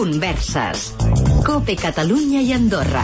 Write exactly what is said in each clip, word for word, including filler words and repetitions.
Converses. COPE Catalunya i Andorra.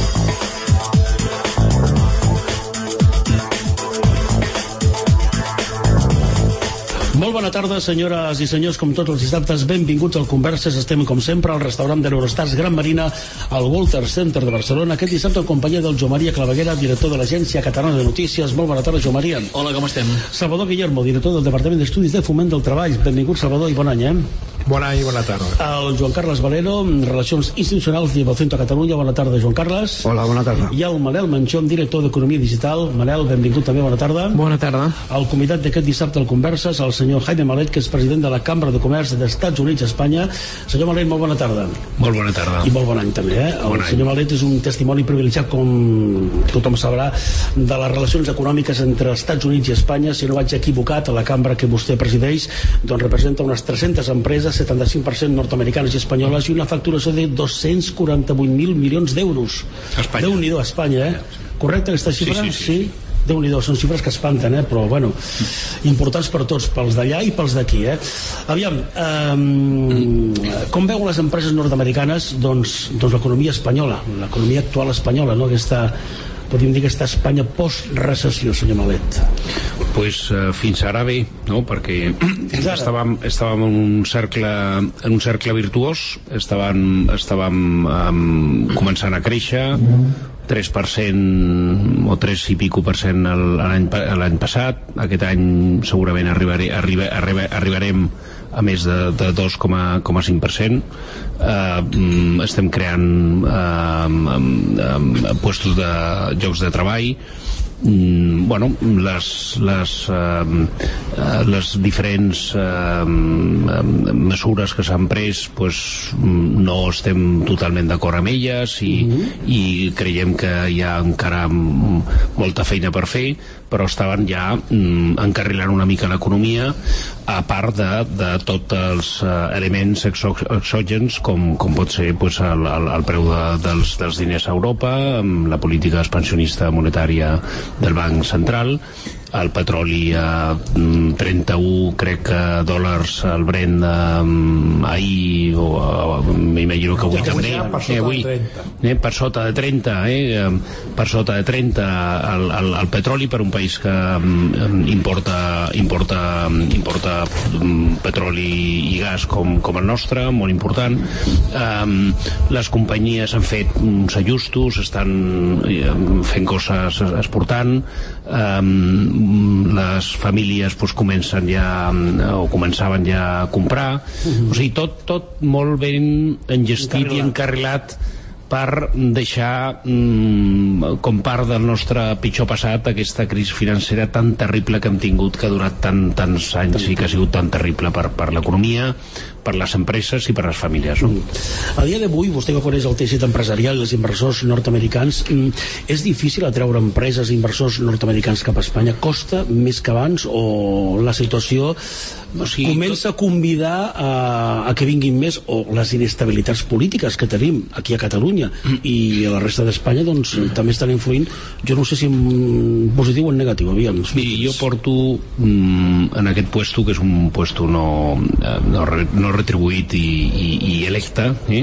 Molt bona tarda, senyores i senyors, com tots els dissabtes, benvinguts al Converses. Estem, com sempre, al restaurant de l'Eurostars Gran Marina, al Walter Center de Barcelona, aquest dissabte en companyia del Joan Maria Claveguera, director de l'Agència Catalana de Notícies. Molt bona tarda, Joan Maria. Hola, com estem? Salvador Guillermo, director del Departament d'Estudis de Foment del Treball. Benvingut, Salvador, i bon any, eh? Bon any i bona tarda. El Joan Carles Valero, Relacions Institucionals de Vocento a Catalunya. Bona tarda, Joan Carles. Hola, bona tarda. I el Manel Manchón, director d'Economia Digital. Manel, benvingut també, bona tarda. Bona tarda. El convidat d'aquest dissabte al Converses, el senyor Jaime Malet, que és president de la Cambra de Comerç dels Estats Units a Espanya. Senyor Malet, molt bona tarda. Molt bona tarda. I molt bon any també, eh? El bon senyor Malet és un testimoni privilegiat, com tothom sabrà, de les relacions econòmiques entre Estats Units i Espanya. Si no vaig equivocat, a la cambra que vostè presideix, doncs representa unes tres-centes empreses, setanta-cinc per cent nord-americanes i espanyoles, i una facturació de dos-cents quaranta-vuit mil milions d'euros. Déu-n'hi-do, a Espanya, eh? Correcte aquesta xifra? Sí, sí, sí. sí. Déu-n'hi-do, són xifres que espanten, eh? Però, bueno, importants per tots, pels d'allà i pels d'aquí, eh? Aviam, eh, com veuen les empreses nord-americanes, doncs, doncs l'economia espanyola, l'economia actual espanyola, no? Aquesta, podríem dir, aquesta Espanya post-recessió, senyor Malet. Pues eh, fins ara bé, no? Perquè estàvem, estàvem en un cercle en un cercle virtuós, estàvem, estàvem um, començant a créixer, tres per cent o tres i pico per cent l'any l'any passat. Aquest any segurament arribaré, arriba, arriba, arribarem a més de, de dos coma cinc per cent. Uh, estem creant uh, um, um, puestos de llocs de treball. Mm, bueno, les les, uh, les diferents uh, mesures que s'han pres, pues, no estem totalment d'acord amb elles i, mm-hmm. i creiem que hi ha encara molta feina per fer, però estaven ja mm, encarrilant una mica l'economia, a part de, de tots els uh, elements exògens com, com pot ser, pues, el, el, el preu de, dels, dels diners a Europa, amb la política expansionista monetària del Banc Central, el petroli a trenta-un, crec que dòlars al Brent um, ahir, o uh, m'imagino que avui ja també per, eh, avui, eh, per sota de trenta, eh, per sota de trenta el, el, el petroli, per un país que um, importa importa, importa um, petroli i gas com, com el nostre, molt important. Um, les companyies han fet uns ajustos, estan um, fent coses exportant. Um, les famílies, pues, comencen ja o començaven ja a comprar. Uh-huh. O sigui, tot, tot molt ben engestit i encarrilat per deixar mm, com part del nostre pitjor passat aquesta crisi financera tan terrible que hem tingut, que ha durat tant, tants anys i que ha sigut tan terrible per, per l'economia, per les empreses i per les famílies, no? A dia d'avui, vostè que coneix el teixit empresarial i els inversors nord-americans, és difícil atreure empreses i inversors nord-americans cap a Espanya? Costa més que abans, o la situació o sigui, comença tot... a convidar a, a que vinguin més, o les inestabilitats polítiques que tenim aquí a Catalunya mm. i a la resta d'Espanya, doncs mm. també estan influint, jo no sé si en positiu o en negatiu, aviam. Miri, jo porto mm, en aquest puesto, que és un puesto no, no, no retribuït i, i, i electe, eh?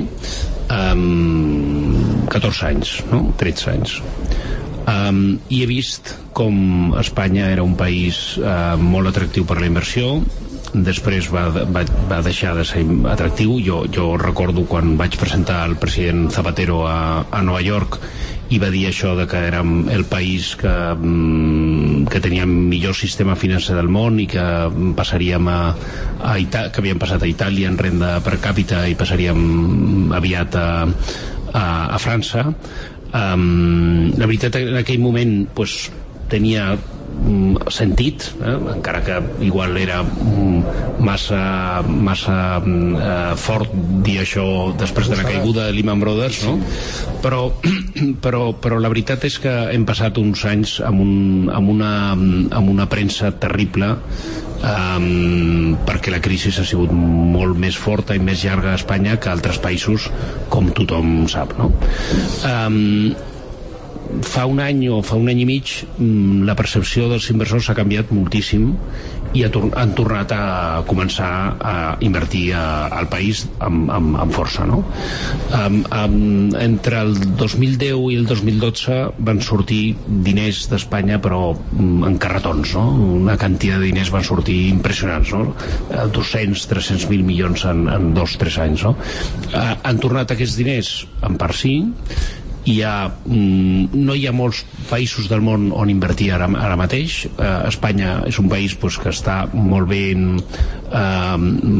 um, catorze anys, no? tretze anys. Um, i he vist com Espanya era un país uh, molt atractiu per la inversió, després va, va, va deixar de ser atractiu. Jo, jo recordo quan vaig presentar el president Zapatero a, a Nova York, i va dir això de que érem el país que, que tenia millor sistema financer del món i que passaríem a, a Ita- que havíem passat a Itàlia en renda per càpita i passaríem aviat a, a, a França. Um, la veritat, en aquell moment, pues, tenia sentit, eh? encara que igual era massa massa eh, fort dir això després de la caiguda de Lehman Brothers, no? però, però, però la veritat és que hem passat uns anys amb, un, amb, una, amb una premsa terrible, um, perquè la crisi ha sigut molt més forta i més llarga a Espanya que a altres països, com tothom sap, no? Um, fa un any o fa un any i mig la percepció dels inversors s'ha canviat moltíssim i han tornat a començar a invertir al país amb, amb, amb força, no? Um, um, entre el dos mil deu i el dos mil dotze van sortir diners d'Espanya, però um, en carretons, no? Una quantitat de diners van sortir impressionants, no? dos-cents, tres-cents mil milions en, en dos o tres anys, no? Uh, han tornat aquests diners en part sí. Hi ha, no hi ha molts països del món on invertir ara, ara mateix. eh, Espanya és un país pues, que està molt ben eh,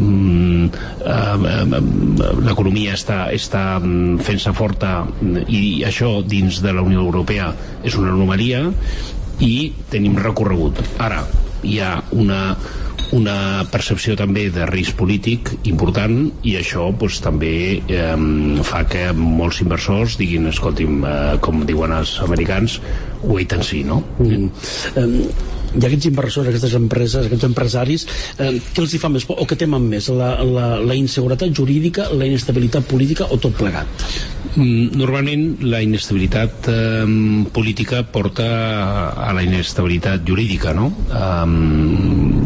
eh, l'economia està, està fent-se forta, i això dins de la Unió Europea és una anomalia, i tenim recorregut. Ara hi ha una una percepció també de risc polític important, i això pues, també eh, fa que molts inversors diguin, escolti'm, eh, com diuen els americans, wait and see, no? Mm. Um, i aquests inversors, aquestes empreses, aquests empresaris, eh, què els hi fa més por o què temen més? La, la, la inseguretat jurídica, la inestabilitat política o tot plegat? Normalment la inestabilitat eh, política porta a la inestabilitat jurídica, no? Um,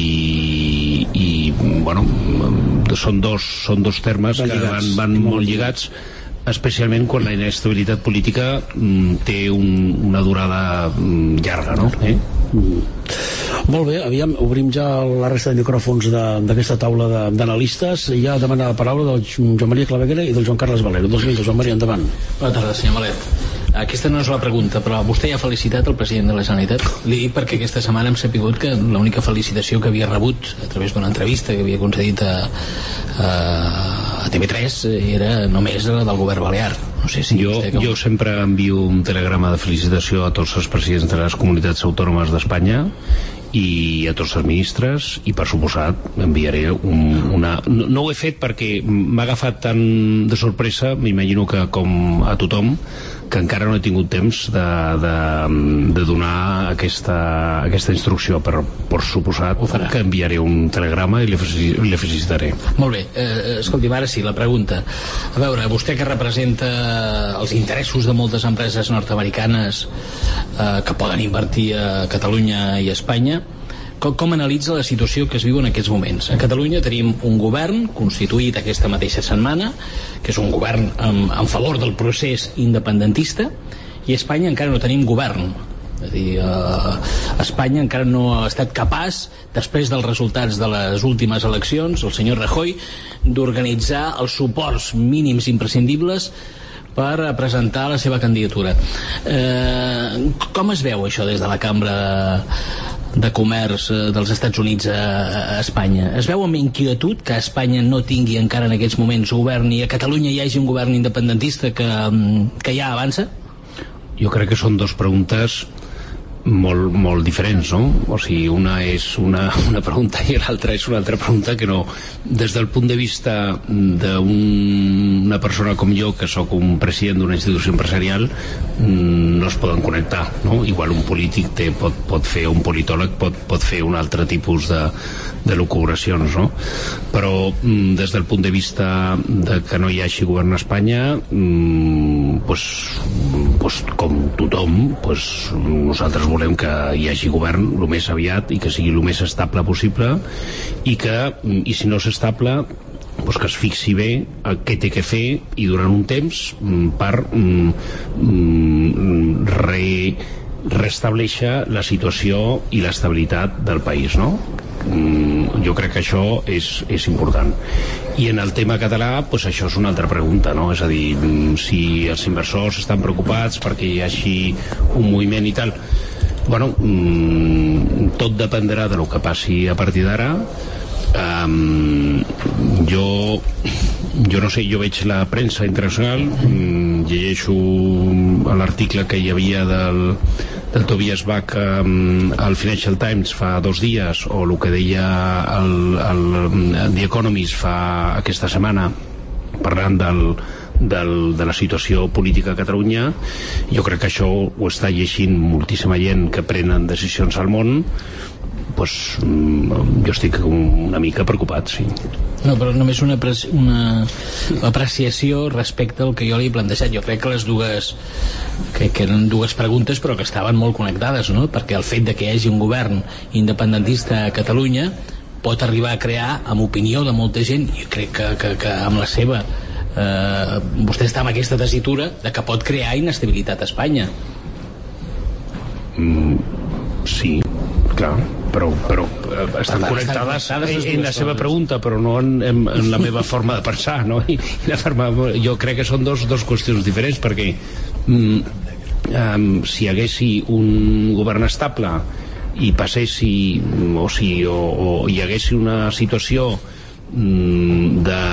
i, i bueno, són dos, són dos termes que van, van molt lligats, especialment quan la inestabilitat política mm, té un, una durada mm, llarga, no? Eh? Mm. Molt bé, aviam, obrim ja la resta de micròfons d'aquesta taula d'analistes. Hi ha demanat la paraula del Joan Maria Claveguera i del Joan Carles Valero. Dos minuts, Joan Maria, endavant. Bona tarda, senyor Malet. Aquesta no és la pregunta, però vostè ja ha felicitat el president de la Generalitat? Li dic perquè aquesta setmana hem sapigut que l'única felicitació que havia rebut a través d'una entrevista que havia concedit a, a, a T V tres era només la del govern balear. No sé si jo, com... jo sempre envio un telegrama de felicitació a tots els presidents de les comunitats autònomes d'Espanya i a tots els ministres, i per suposat enviaré un, una... No, no ho he fet perquè m'ha agafat tan de sorpresa, m'imagino que com a tothom, que encara no he tingut temps de, de, de donar aquesta, aquesta instrucció, però per suposat que enviaré un telegrama i li felicitaré. Molt bé, eh, escolti'm, ara sí, la pregunta. A veure, vostè que representa els interessos de moltes empreses nord-americanes eh, que poden invertir a Catalunya i a Espanya, com, com analitza la situació que es viu en aquests moments? A Catalunya tenim un govern constituït aquesta mateixa setmana, que és un govern en, en favor del procés independentista, i a Espanya encara no tenim govern. És a dir, eh, Espanya encara no ha estat capaç, després dels resultats de les últimes eleccions, el senyor Rajoy, d'organitzar els suports mínims imprescindibles per presentar la seva candidatura. Eh, com es veu això des de la Cambra de Comerç dels Estats Units a, a Espanya? Es veu amb inquietud que Espanya no tingui encara en aquests moments govern i a Catalunya hi hagi un govern independentista que, que ja avança? Jo crec que són dues preguntes molt, molt diferents, no? O sigui, una és una, una pregunta i l'altra és una altra pregunta que no... Des del punt de vista d'una persona com jo, que sóc un president d'una institució empresarial, no es poden connectar, no? Igual un polític té, pot, pot fer, un politòleg pot, pot fer un altre tipus de, de lucubracions, no? Però des del punt de vista de que no hi hagi govern a Espanya, pues, pues, com tothom, pues, nosaltres volem que hi hagi govern el més aviat i que sigui el més estable possible, i que, i si no és estable, pues que es fixi bé què té que fer i durant un temps per mm, re, restableixer la situació i l'estabilitat del país, no? Mm, jo crec que això és, és important. I en el tema català, pues això és una altra pregunta, no? És a dir, si els inversors estan preocupats perquè hi hagi un moviment i tal, bueno, mmm, tot dependrà de lo que passi a partir d'ara. Um, jo jo no sé, jo veig la premsa internacional, um, llegeixo l'article que hi havia del, del Tobias Bach um, al Financial Times fa dos dies, o el que deia el, el, el The Economist fa aquesta setmana parlant del Del, de la situació política a Catalunya. Jo crec que això ho està llegint moltíssima gent que prenen decisions al món, pues, jo estic una mica preocupat, sí. No, però només una, una apreciació respecte al que jo li he plantejat. Jo crec que les dues crec que eren dues preguntes però que estaven molt connectades, no? Perquè el fet de que hi hagi un govern independentista a Catalunya pot arribar a crear, amb opinió de molta gent, jo crec que, que, que amb la seva eh, vostè està amb aquesta tessitura de que pot crear inestabilitat a Espanya. Mm, sí, clar, però, però estan tant, connectades estan connectades en la seva coses. pregunta, però no en, en, en la meva forma de pensar, no? I la forma, jo crec que són dos, dos qüestions diferents, perquè mm, um, si hi haguessi un govern estable i passessi o, si, o, o hi haguessi una situació mm, de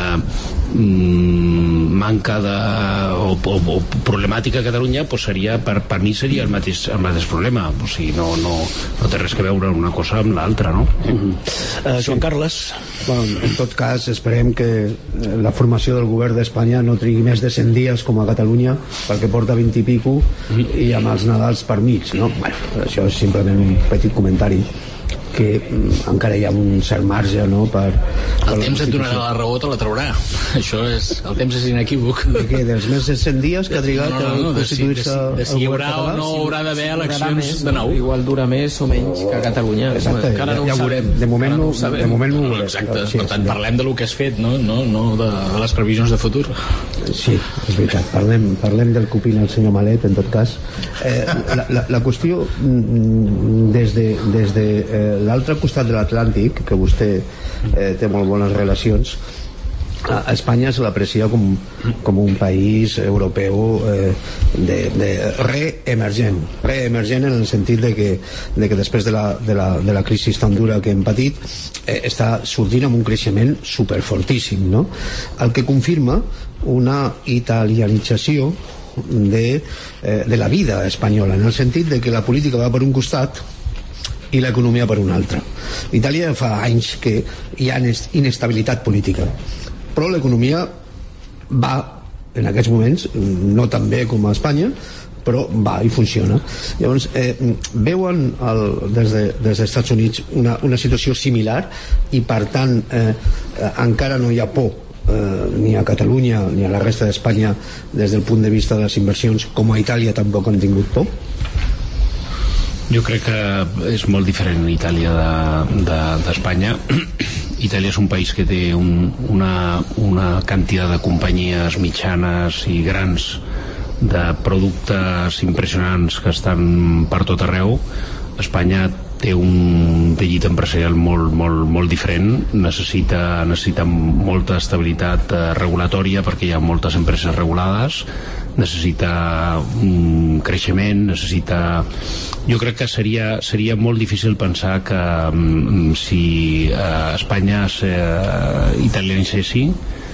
mm, manca de o, o, o problemàtica a Catalunya, pues seria, per, per mi seria el mateix, el mateix problema, o sigui, no, no, no té res que veure una cosa amb l'altra, no? Mm-hmm. uh, Joan Carles. Bueno, en tot cas, esperem que la formació del govern d'Espanya no trigui més de cent dies com a Catalunya, perquè porta vint i pico i amb els Nadals per mig, no? Bueno, això és simplement un petit comentari que mm, encara hi ha un cert marge, no, per, per el temps et donarà la raó, te la traurà. Això és, el temps és inequívoc. De què? Dels més de cent dies que ha trigat no, no, no, a constituir-se de, de, de, de si hi haurà o no haurà d'haver eleccions més, de nou. Igual dura més o menys que a Catalunya. Exacte, encara no ja, ja ho veurem. De moment no, no de moment no ho veurem. Exacte, sí, per tant, sí, parlem de lo que has fet, no, no, no de, de les previsions de futur. Sí, és veritat. Parlem, parlem del que opina el senyor Malet, en tot cas. Eh, la, la, la qüestió, des de, des de eh, l'altre costat de l'Atlàntic, que vostè eh, té molt bones relacions, a Espanya se l'aprecia com, com un país europeu eh, de, de reemergent reemergent en el sentit de que, de que després de la, de, la, de la crisi tan dura que hem patit eh, està sortint amb un creixement superfortíssim, no? El que confirma una italianització de, eh, de la vida espanyola, en el sentit de que la política va per un costat i l'economia per un altre. Itàlia fa anys que hi ha inestabilitat política, però l'economia va, en aquests moments, no tan bé com a Espanya, però va i funciona. Llavors, eh, veuen el, des, de, des dels Estats Units una, una situació similar i, per tant, eh, encara no hi ha por eh, ni a Catalunya ni a la resta d'Espanya des del punt de vista de les inversions, com a Itàlia tampoc han tingut por? Jo crec que és molt diferent Itàlia d'Espanya. De, de, Itàlia és un país que té un, una, una quantitat de companyies mitjanes i grans de productes impressionants que estan per tot arreu. Espanya té un teixit empresarial molt, molt, molt diferent, necessita, necessita molta estabilitat eh, regulatòria perquè hi ha moltes empreses regulades, necessita un creixement, necessita... Jo crec que seria, seria molt difícil pensar que um, si uh, Espanya uh, italianitzessi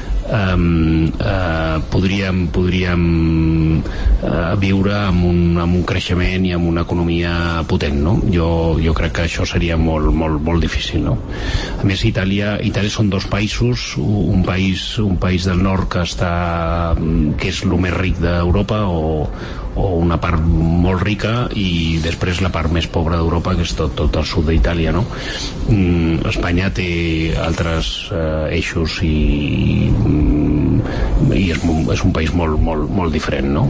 um, uh, podríem, podríem uh, viure amb un, amb un creixement i amb una economia potent, no? Jo, jo crec que això seria molt, molt, molt difícil, no? A més, Itàlia, Itàlia són dos països, un país, un país del nord que està, que és el més ric d'Europa, o o una part molt rica, i després la part més pobra d'Europa, que és tot, tot el sud d'Itàlia, no? Mm, Espanya té altres eh, eixos i, mm, i és, és un país molt, molt, molt diferent, no?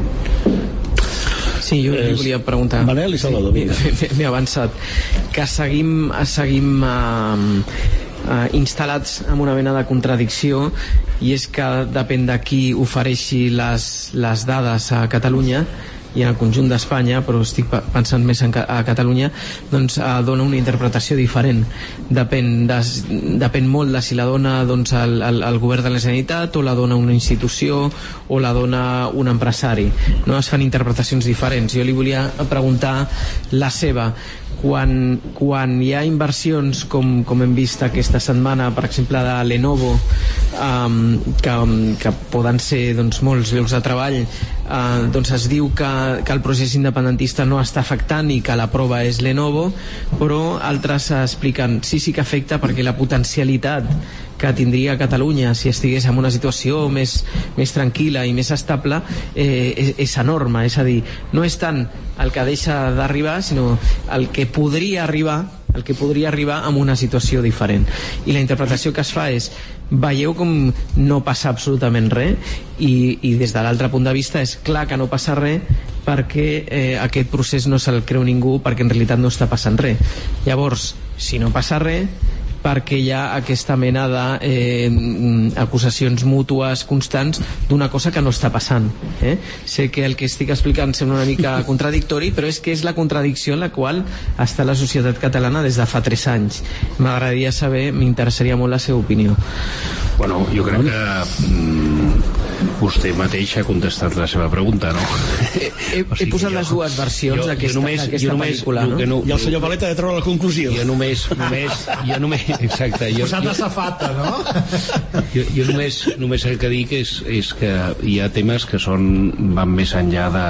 Sí, jo li volia preguntar. Manel i Salvador, vinga. M'he avançat. Que seguim, seguim uh, uh, instal·lats en una mena de contradicció, i és que depèn de qui ofereixi les, les dades a Catalunya i en el conjunt d'Espanya, però estic pensant més en, a Catalunya, doncs eh, dona una interpretació diferent. Depèn, de, depèn molt de si la dona doncs, el, el, el govern de la Generalitat, o la dona una institució, o la dona un empresari, no? Es fan interpretacions diferents. Jo li volia preguntar la seva. Quan, quan hi ha inversions com, com hem vist aquesta setmana, per exemple de Lenovo, um, que, que poden ser doncs, molts llocs de treball, uh, doncs es diu que, que el procés independentista no està afectant i que la prova és Lenovo, però altres expliquen sí, sí que afecta, perquè la potencialitat que tindria Catalunya si estigués en una situació més, més tranquil·la i més estable eh, és, és enorme. És a dir, no és tant el que deixa d'arribar, sinó el que podria arribar el que podria arribar amb una situació diferent. I la interpretació que es fa és: veieu com no passa absolutament res, i, i des de l'altre punt de vista és clar que no passa res perquè eh, aquest procés no se'l creu ningú, perquè en realitat no està passant res. Llavors, si no passa res, perquè hi ha aquesta mena d'acusacions eh, mútues constants d'una cosa que no està passant. Eh? Sé que el que estic explicant sembla una mica contradictori, però és que és la contradicció en la qual està la societat catalana des de fa tres anys. M'agradaria saber, m'interessaria molt la seva opinió. Bueno, jo crec que mm, vostè mateix ha contestat la seva pregunta, no? He, he, o sigui, he posat jo, les dues versions d'aquesta pel·lícula, no? no? I el senyor Valeta ha de treure la conclusió. Jo només, només, jo només, exacte. Jo, posat la safata, no? Jo, jo només, només el que dic és, és que hi ha temes que són, van més enllà de,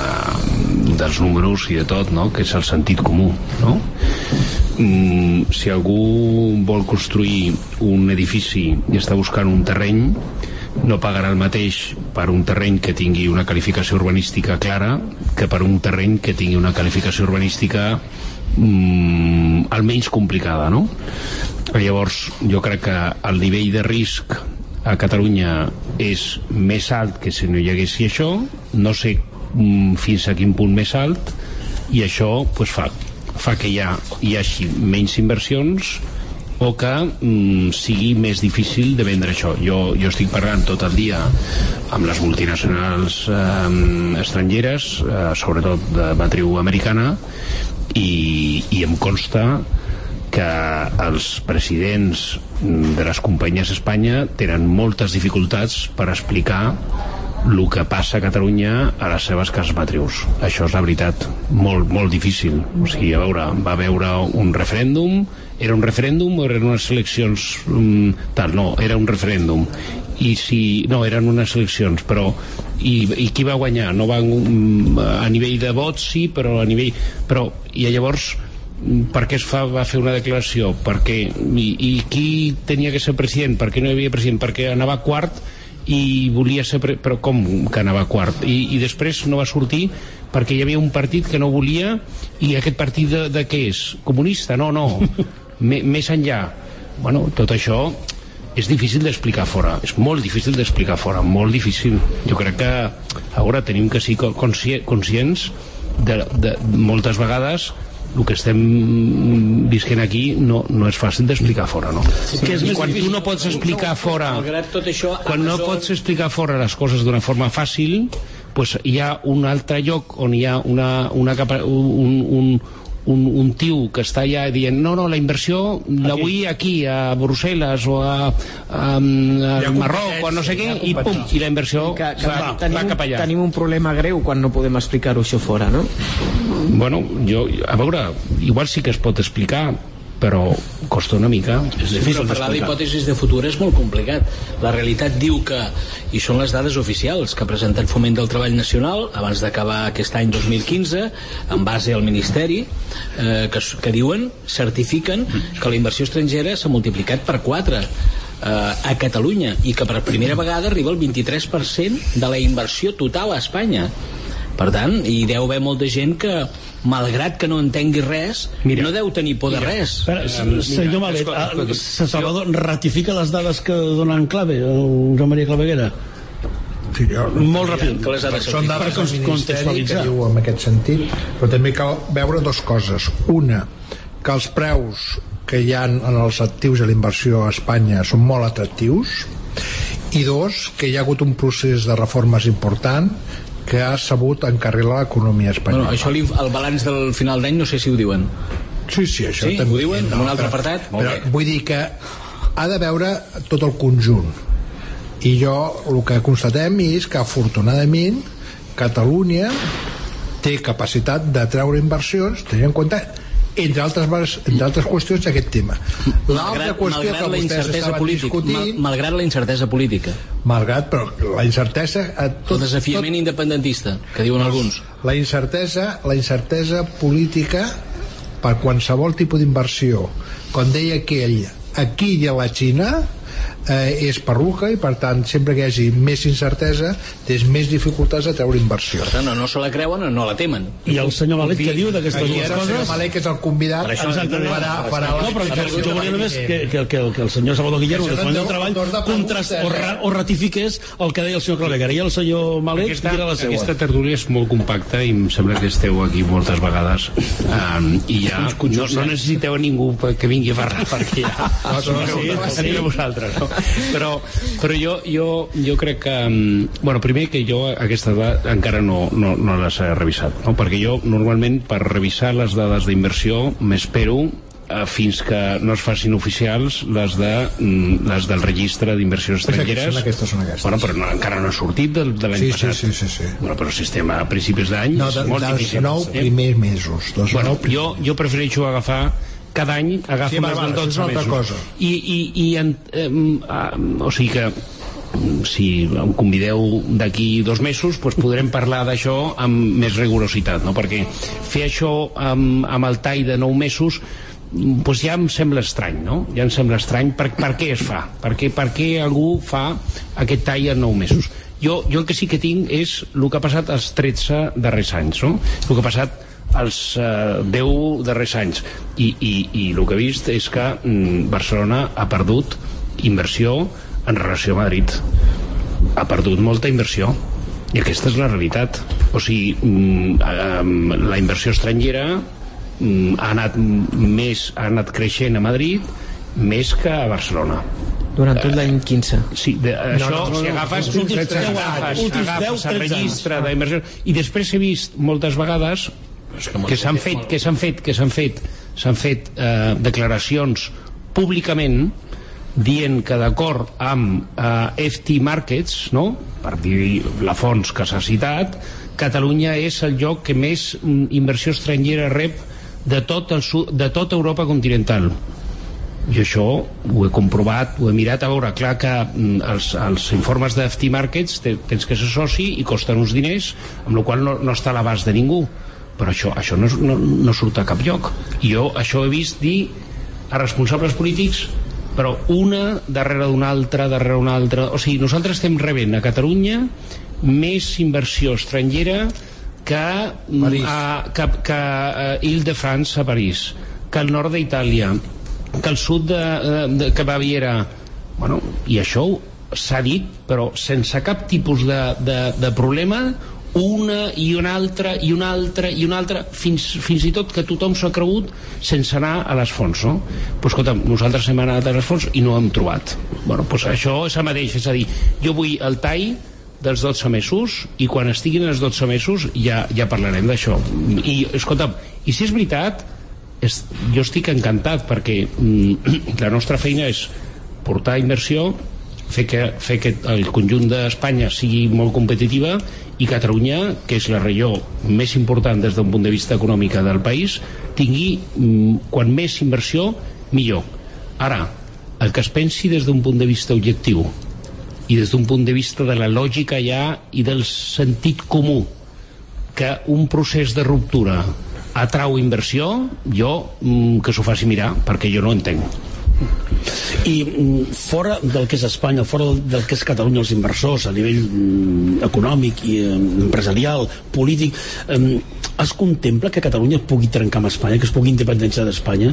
dels números i de tot, no? Que és el sentit comú, no? Mm, si algú vol construir un edifici i està buscant un terreny, no pagarà el mateix per un terreny que tingui una qualificació urbanística clara que per un terreny que tingui una qualificació urbanística mm, almenys complicada, no? Llavors jo crec que el nivell de risc a Catalunya és més alt que si no hi hagués això, no sé mm, fins a quin punt més alt, i això pues, fa, fa que hi, ha, hi hagi menys inversions o que mm, sigui més difícil de vendre això. Jo, jo estic parlant tot el dia amb les multinacionals eh, estrangeres, eh, sobretot de matriu americana, i, i em consta que els presidents de les companyies a Espanya tenen moltes dificultats per explicar el que passa a Catalunya a les seves cases matrius. Això és la veritat, molt, molt difícil. O sigui, a veure, va haver un referèndum, era un referèndum o eren unes eleccions um, tal? No, era un referèndum. I si... No, eren unes eleccions, però... I, i qui va guanyar? No va, um, a nivell de vots, sí, però a nivell... Però, i llavors, per què es fa, va fer una declaració? Per què? I, I qui tenia que ser president? Per què no hi havia president? Perquè anava quart i volia ser... Pre... Però com que anava quart? I, i després no va sortir perquè hi havia un partit que no volia, i aquest partit de, de què és? Comunista? No, no. M més enllà. Bueno, tot això és difícil d'explicar fora, és molt difícil d'explicar fora, molt difícil. Jo crec que ara tenim que ser consci conscients de, de moltes vegades el que estem visquent aquí no, no és fàcil d'explicar fora, no? Sí, que és quan tu no pots explicar fora, tot això, quan no pots explicar fora les coses d'una forma fàcil, pues hi ha un altre lloc on hi ha una, una capa, un, un, un, un tio que està allà dient no, no, la inversió la vull aquí, a Brussel·les o a, a, a Marroc o a no sé què, i pum, i la inversió que, que va, tenim, va cap allà. Tenim un problema greu quan no podem explicar-ho això fora, no? Bueno, jo, a veure, igual sí que es pot explicar, però costa una mica. És difícil d'explicar. Parlar d'hipòtesis de futur és molt complicat. La realitat diu que, i són les dades oficials que ha presentat Foment del Treball Nacional abans d'acabar aquest any dos mil quinze, en base al Ministeri, eh, que, que diuen, certifiquen que la inversió estrangera s'ha multiplicat per quatre eh, a Catalunya, i que per primera vegada arriba al vint-i-tres per cent de la inversió total a Espanya. Per tant, hi deu haver molta gent que, malgrat que no entengui res, mira, no deu tenir por de res. Espera, senyor Malet, Salvador, ratifica les dades que donen clave, el Joan Maria Claveguera? Sí, jo, molt ràpid. Són dades del Ministeri que diu en aquest sentit, però també cal veure dues coses. Una, que els preus que hi ha en els actius i la inversió a Espanya són molt atractius, i dos, que hi ha hagut un procés de reformes important que ha sabut encarrilar l'economia espanyola. Bueno, això el balanç del final d'any no sé si ho diuen. Sí, sí, això sí, també ho diuen, no, en un altre però, apartat. Però vull dir que ha de veure tot el conjunt. I jo el que constatem és que afortunadament Catalunya té capacitat de treure inversions, tenint en compte entre altres, entre altres qüestions d'aquest tema. L'altra qüestió que vostès estaven discutint... Mal, malgrat la incertesa política. Malgrat, però la incertesa... Tot, el desafiament tot, independentista, que diuen alguns. La incertesa, la incertesa política per qualsevol tipus d'inversió. Com deia aquell, aquí i a la Xina, eh, és perruca, i per tant sempre que hi hagi més incertesa tens més dificultats a treure inversió. Per tant, no, no se la creuen o no la temen. I el senyor Malet què diu d'aquestes dues coses? El senyor Malet, que és el convidat, per això, exactament, farà, farà no, però que, jo volia només que, que, que, que el senyor Salvador Guillermo, del Foment del Treball, contrast, o, ra, o ratifiqués el que deia el senyor Claveguera i el senyor Malet aquesta, tira la seva. Aquesta tertúlia és molt compacta i em sembla que esteu aquí moltes vegades, um, i ja no, no necessiteu a ningú que vingui a parlar, perquè ja no, no, no, no, sí, a vosaltres, no? però, però jo, jo, jo crec que um, bueno, primer que jo aquesta dada encara no, no, no les he revisat, no? Perquè jo normalment per revisar les dades d'inversió m'espero eh, fins que no es facin oficials les, de, les del registre d'inversions estrangeres. Són aquestes, són aquestes. Bueno, però no, encara no ha sortit de, de l'any sí, passat. Sí, sí, sí, sí. Bueno, però si estem a principis d'any no, és molt dels difícil. nou eh? primers mesos. Dels bueno, nou jo, jo prefereixo agafar cada any agafo sí, més va, de dotze mesos. Cosa. I, i, i en, eh, eh, o sigui que si em convideu d'aquí dos mesos doncs podrem parlar d'això amb més rigorositat, no? Perquè fer això amb, amb el tall de nou mesos doncs ja em sembla estrany, no? Ja em sembla estrany per, per què es fa, per què, per què algú fa aquest tall en nou mesos. Jo, jo el que sí que tinc és el que ha passat els tretze darrers anys, no? El que ha passat els eh, deu darrers anys i, i, i el que he vist és que mm, Barcelona ha perdut inversió en relació a Madrid, ha perdut molta inversió i aquesta és la realitat. O sigui, la inversió estrangera ha anat més, ha anat creixent a Madrid més que a Barcelona durant tot l'any quinze. Sí, de, això, no, no, no, si agafes no, últims deu, agafes, últims agafes deu, el registre d'inversió i després he vist moltes vegades que s'han fet, que s'han fet, que s'han fet, s'han fet eh, declaracions públicament dient que d'acord amb eh, F T Markets, no? Per dir la fons que s'ha citat, Catalunya és el lloc que més mm, inversió estrangera rep de tot el sud, de tota Europa continental. I això ho he comprovat, ho he mirat. A veure, clar que mm, els, els informes de F T Markets te, tens que ser soci i costen uns diners, amb la qual no, no està a l'abast de ningú, però això, això no, no, no surt a cap lloc. I jo això he vist dir a responsables polítics, però una darrere d'una altra, darrere d'una altra. O sigui, nosaltres estem rebent a Catalunya més inversió estrangera que, a, que, que a Ile-de-France a París, que al nord d'Itàlia, que al sud de, de, que Baviera. Bueno, i això s'ha dit, però sense cap tipus de, de, de problema, una i una altra i una altra i una altra fins, fins i tot que tothom s'ha cregut sense anar a les fonts, no? Pues, escolta, nosaltres hem anat a les fonts i no hem trobat. Bueno, pues això és el mateix, és a dir, jo vull el tall dels dotze mesos i quan estiguin els dotze mesos ja, ja parlarem d'això. I escolta, i si és veritat és, jo estic encantat perquè mm, la nostra feina és portar inversió, fer que, fer que el conjunt d'Espanya sigui molt competitiva i Catalunya, que és la regió més important des d'un punt de vista econòmic del país, tingui mm, quan més inversió millor. Ara, el que es pensi des d'un punt de vista objectiu i des d'un punt de vista de la lògica ja i del sentit comú que un procés de ruptura atrau inversió, jo mm, que s'ho faci mirar, perquè jo no entenc. I mm, fora del que és Espanya, fora del que és Catalunya, els inversors a nivell mm, econòmic i eh, empresarial, polític, eh, es contempla que Catalunya es pugui trencar amb Espanya, que es pugui independenciar d'Espanya?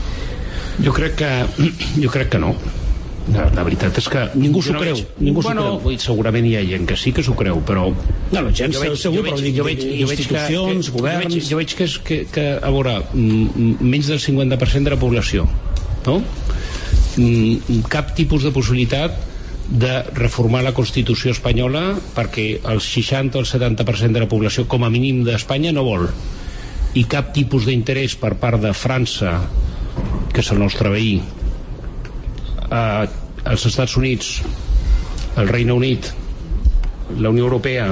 Jo crec que jo crec que no. La, la veritat és que ningú s'ho no creu, veig, ningú bueno, s'ho creu. Segurament hi ha gent que sí que s'ho creu, però no, la gent jo veig, segur, jo veig, però dic, jo veig, jo veig institucions, que, governs... jo veig, jo veig que, és, que, que a veure, menys del cinquanta per cent de la població, no? Cap tipus de possibilitat de reformar la Constitució espanyola perquè el seixanta o el setanta per cent de la població com a mínim d'Espanya no vol, i cap tipus d'interès per part de França, que és el nostre veí, eh, els Estats Units, el Regne Unit, la Unió Europea,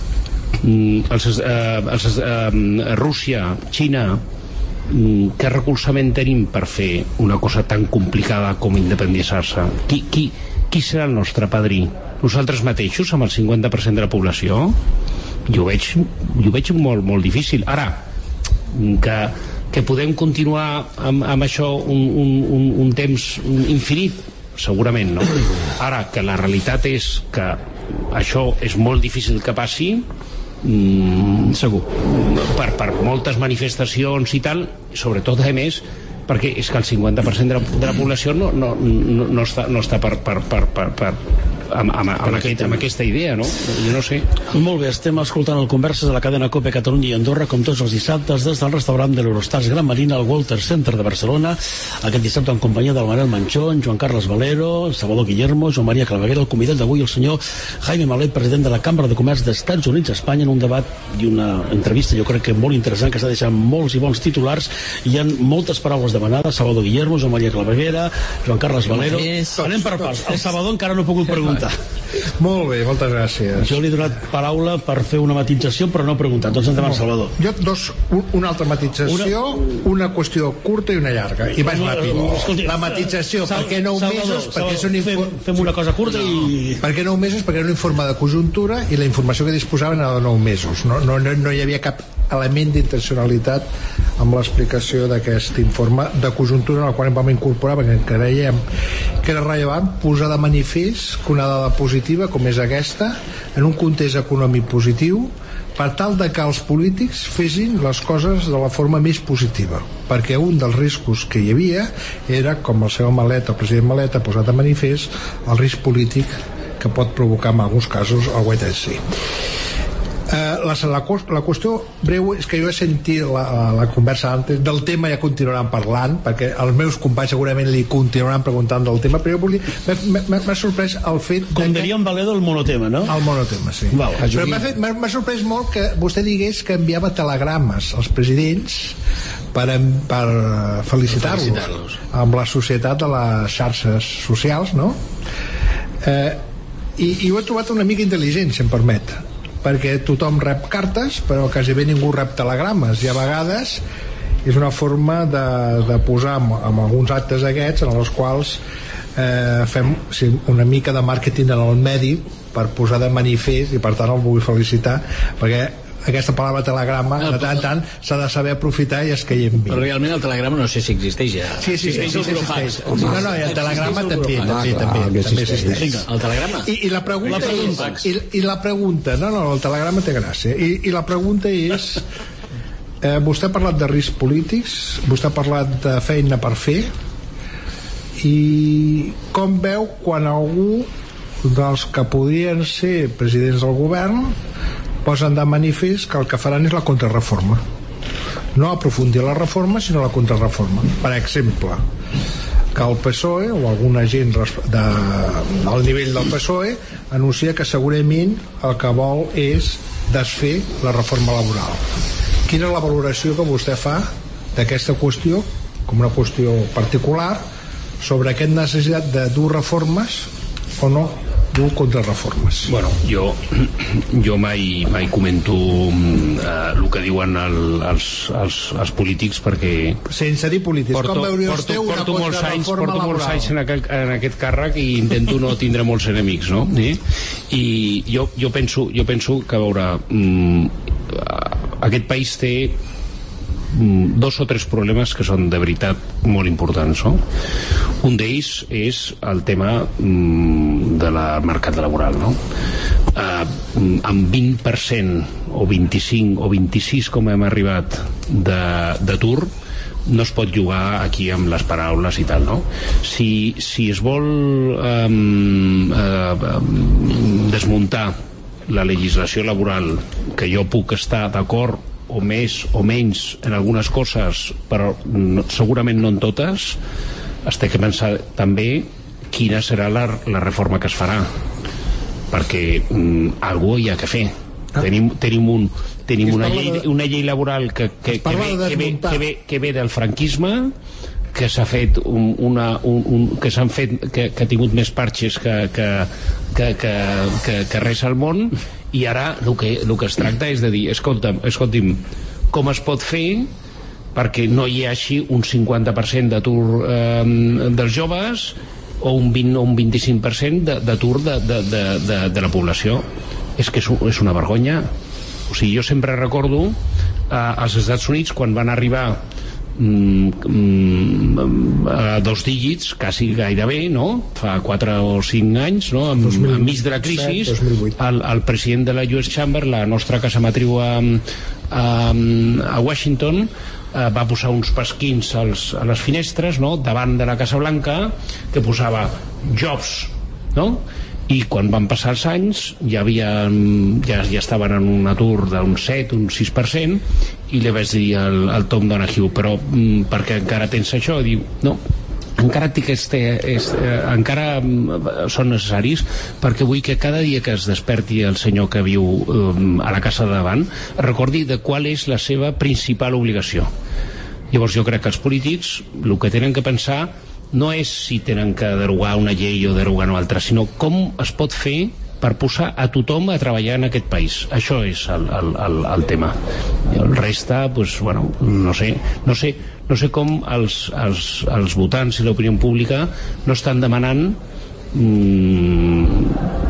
els, eh, els, eh, Rússia, Xina, què recolzament tenim per fer una cosa tan complicada com independitzar-se? Qui, qui, qui serà el nostre padrí? Nosaltres mateixos, amb el cinquanta per cent de la població? Jo ho veig, jo ho veig molt, molt difícil. Ara, que, que podem continuar amb, amb això un, un, un, un temps infinit, segurament, no? Ara, que la realitat és que això és molt difícil que passi, mm, segur, per, per moltes manifestacions i tal, sobretot a més perquè és que el cinquanta per cent de la, de la població no, no, no, no està, no està per, per, per, per, per amb, amb, amb, aquest, amb aquesta idea, no? Jo no sé. Molt bé, estem escoltant el Converses de la cadena COPE Catalunya i Andorra, com tots els dissabtes, des del restaurant de l'Eurostars Gran Marina al Walter Center de Barcelona. Aquest dissabte en companyia del Manel Manchón, Joan Carles Valero, Salvador Guillermo, Joan Maria Claveguera, el convidat d'avui, el senyor Jaime Malet, president de la Cambra de Comerç d'Estats Units a Espanya, en un debat i una entrevista, jo crec que molt interessant, que està deixant molts i bons titulars. Hi ha moltes paraules demanades. Salvador Guillermo, Joan Maria Claveguera, Joan Carles Valero. Anem per parts. El Salvador encara no he pogut preguntar. Molt bé, moltes gràcies. Jo li he donat paraula per fer una matització, però no he preguntat. Doncs endavant, Salvador. Jo dos, un, una altra matització, una... una qüestió curta i una llarga. I vaig ràpid. Escolti, la matització, Sal... perquè nou Salvador, mesos... Perquè Salvador, és un... fem, fem una cosa curta no. i... Perquè nou mesos, perquè era un informe de conjuntura i la informació que disposaven era de nou mesos. No, no, no, no hi havia cap element d'intencionalitat amb l'explicació d'aquest informe de conjuntura en el qual vam incorporar, perquè creiem que era rellevant posar de manifest que una dada positiva com és aquesta, en un context econòmic positiu, per tal de que els polítics fessin les coses de la forma més positiva, perquè un dels riscos que hi havia era, com el senyor Malet, el president Malet, ha posat de manifest el risc polític que pot provocar en alguns casos el wait and see. Uh, la, la, la qüestió breu és que jo he sentit la, la, la conversa antes del tema, ja continuaran parlant perquè els meus companys segurament li continuaran preguntant del tema, però jo volia m'ha sorprès el fet com que... diria en Valero el monotema, no? El monotema, sí. Val, però m'ha sorprès molt que vostè digués que enviava telegrames als presidents per, per felicitar-los, felicitar-los amb la societat de les xarxes socials, no? Eh, i, i ho he trobat una mica intel·ligent, si em permet, perquè tothom rep cartes però quasi bé ningú rep telegrames i a vegades és una forma de, de posar amb, amb alguns actes aquests en els quals eh, fem sí, una mica de màrqueting en el medi per posar de manifest i per tant el vull felicitar perquè aquesta paraula telegrama de tant en tant s'ha de saber aprofitar i es caiem bé. Però realment el telegrama no sé si existeix ja. Sí, sí, sí, sí, sí, existeix. No, no, el telegrama també, també, també existeix. El telegrama? I, i la pregunta la pregunta. és... I, I la pregunta... No, no, el telegrama té gràcia. I, i la pregunta és... Eh, vostè ha parlat de riscs polítics, vostè ha parlat de feina per fer, i com veu quan algú dels que podrien ser presidents del govern posen de manifest que el que faran és la contrarreforma, no aprofundir la reforma sinó la contrarreforma. Per exemple, que el P S O E o alguna gent de, al nivell del P S O E anuncia que segurament el que vol és desfer la reforma laboral. Quina és la valoració que vostè fa d'aquesta qüestió com una qüestió particular sobre aquesta necessitat de dur reformes o no dur contrarreformes? Bueno, jo, jo mai, mai comento eh, el que diuen el, els, els, els polítics perquè... Sense dir polítics, porto, com veuria porto, vostè una porto molts anys, contrarreforma porto laboral? molts anys en aquest, en aquest càrrec i intento no tindre molts enemics, no? I, i jo, jo, penso, jo penso que, a veure, mm, aquest país té dos o tres problemes que són de veritat molt importants, no? Un d'ells és el tema mm, de la mercat laboral, no? Uh, amb vint per cent o vint-i-cinc o vint-i-sis com hem arribat d'atur no es pot jugar aquí amb les paraules i tal, no? Si, si es vol um, uh, desmuntar la legislació laboral, que jo puc estar d'acord o més o menys en algunes coses, però no, segurament no en totes, es té que pensar també quina serà la, la reforma que es farà, perquè mm, alguna hi ha que fer. Ah. Tenim, tenim, un, tenim una, llei, de... una llei laboral que, que, que, ve, que, ve, que, ve, que ve del franquisme, que s'ha fet un, una, un, un, que s'han fet que, que ha tingut més parxes que, que, que, que, que, que res al món, i ara el que, el que es tracta és de dir escolta'm, escolti'm, com es pot fer perquè no hi hagi un cinquanta per cent d'atur eh, dels joves o un vint o un vint-i-cinc per cent d'atur de, de, de, de, de la població. És que és, és una vergonya. O sigui, jo sempre recordo eh, als Estats Units quan van arribar mm, mm, a dos dígits, quasi gairebé, no? Fa quatre o cinc anys, no? Amb, enmig de la crisi, el, el president de la U S Chamber, la nostra casa matriu a, a, a Washington, eh, va posar uns pasquins als, a les finestres, no? Davant de la Casa Blanca, que posava jobs, no? I quan van passar els anys ja, havia, ja, ja estaven en un atur d'un set, un sis per cent, i li vaig dir al, al Tom Donahue, però mm, perquè encara tens això? I diu, no, encara tinc este, este, eh, encara són necessaris, perquè vull que cada dia que es desperti el senyor que viu eh, a la casa de davant recordi de qual és la seva principal obligació. Llavors jo crec que els polítics el que tenen que pensar no és si tenen que derogar una llei o derogar una altra, sinó com es pot fer per posar a tothom a treballar en aquest país. Això és el, el, el, el tema. I el resta, pues, bueno, no sé, no sé, no sé com els, els, els votants i l'opinió pública no estan demanant mmm,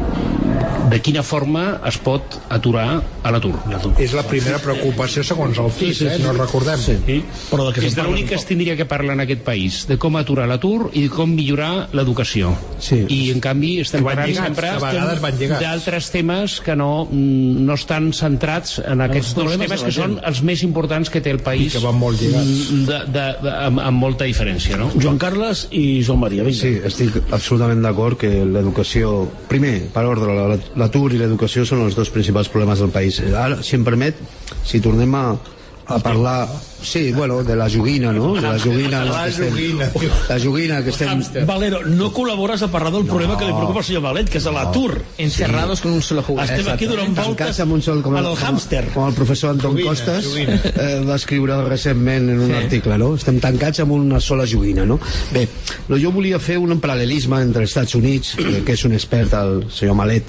de quina forma es pot aturar a l'atur. És la primera preocupació segons el C I S, sí, sí, sí. eh? No recordem. Sí. Sí. Però de és de l'únic que es tindria que parlar en aquest país, de com aturar l'atur i de com millorar l'educació. Sí. I en canvi estem parlant sempre d'altres temes que no, no estan centrats en aquests dos temes que són els més importants que té el país, i que van molt lligats, de, de, de, amb, amb molta diferència, no? Joan Carles i Joan Maria, vinga. Sí, estic absolutament d'acord que l'educació, primer, per ordre, l'atur i l'educació són els dos principals problemes del país. Ara, si em permet, si tornem a, a parlar, sí, bueno, de la joguina, no? De la joguina, no, la estem, joguina, la joguina que estem... Valero, no col·labores a parlar del no. problema que li preocupa al senyor Valet, que és l'atur. Encerrados sí. con un solo juguete. Estem aquí donant voltes amb un sol, com el, el hàmster. Com el professor Anton joguina, Costas joguina. Eh, va escriure recentment en un sí. article, no? Estem tancats amb una sola joguina, no? Bé, jo volia fer un paral·lelisme entre els Estats Units, que és un expert, el senyor Malet,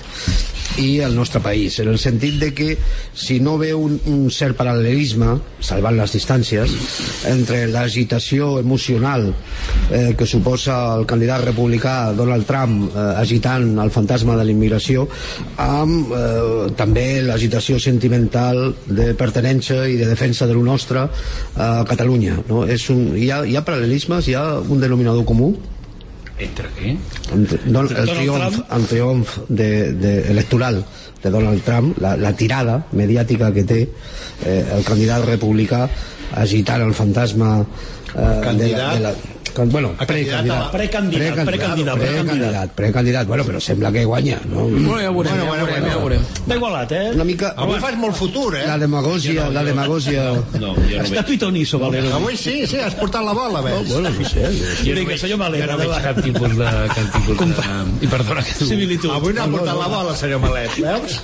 i el nostre país, en el sentit de que si no veu un, un cert paral·lelisme, salvant les distàncies, entre l'agitació emocional eh, que suposa el candidat republicà Donald Trump eh, agitant el fantasma de l'immigració, amb eh, també l'agitació sentimental de pertinença i de defensa de lo nostre a Catalunya, no? És un, hi ha, hi ha paral·lelismes, hi ha un denominador comú. ¿Entre qué? Entre, don, el, triomf, el triomf de, de electoral de Donald Trump, la, la tirada mediàtica que té eh, el candidat republicà agitant el fantasma eh, de la, de la bueno, precandidat precandidat precandidat precandidat precandidat bueno, però sembla que guanya, no? Bueno, ja veurem, bueno, ja veurem, bueno, ja veurem. Està igualat, eh? Una mica... Avui fas molt futur, eh? La demagògia, no, la demagògia... No, no, no està pitonisso, Valero. Avui sí, sí, has portat la bola, ves. Oh, bueno, no sé. Jo no veig, senyor Malet, no veig cap tipus de... Cap tipus de... I perdona que tu... Similitud. Avui no ha portat la bola, senyor Malet, veus?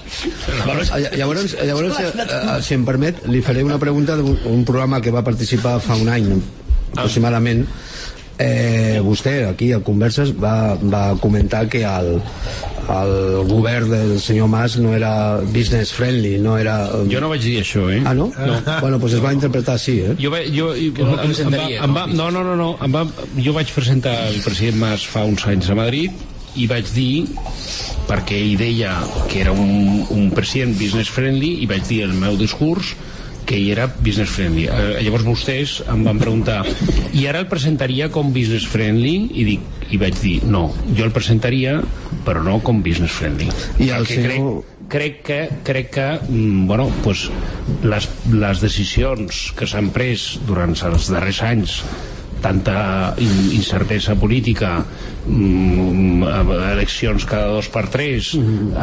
Llavors, llavors si em permet, li faré una pregunta d'un programa que va participar fa un any, aproximadament. Eh, vostè aquí a Converses va, va comentar que el, el govern del senyor Mas no era business friendly, no era... Jo no vaig dir això, eh? Ah, no? no. Bueno, doncs es va interpretar així, eh? Jo, va, jo, jo no, em va, em va, no, no, no, no em va, jo vaig presentar el president Mas fa uns anys a Madrid i vaig dir, perquè ell deia que era un, un president business friendly, i vaig dir el meu discurs que ell era business friendly. Eh, llavors vostès em van preguntar, i ara el presentaria com business friendly? I, dic, i vaig dir, no, jo el presentaria però no com business friendly. I el senyor... crec, crec que, crec que mm, bueno, pues, les, les decisions que s'han pres durant els darrers anys, tanta incertesa política, mm, eleccions cada dos per tres,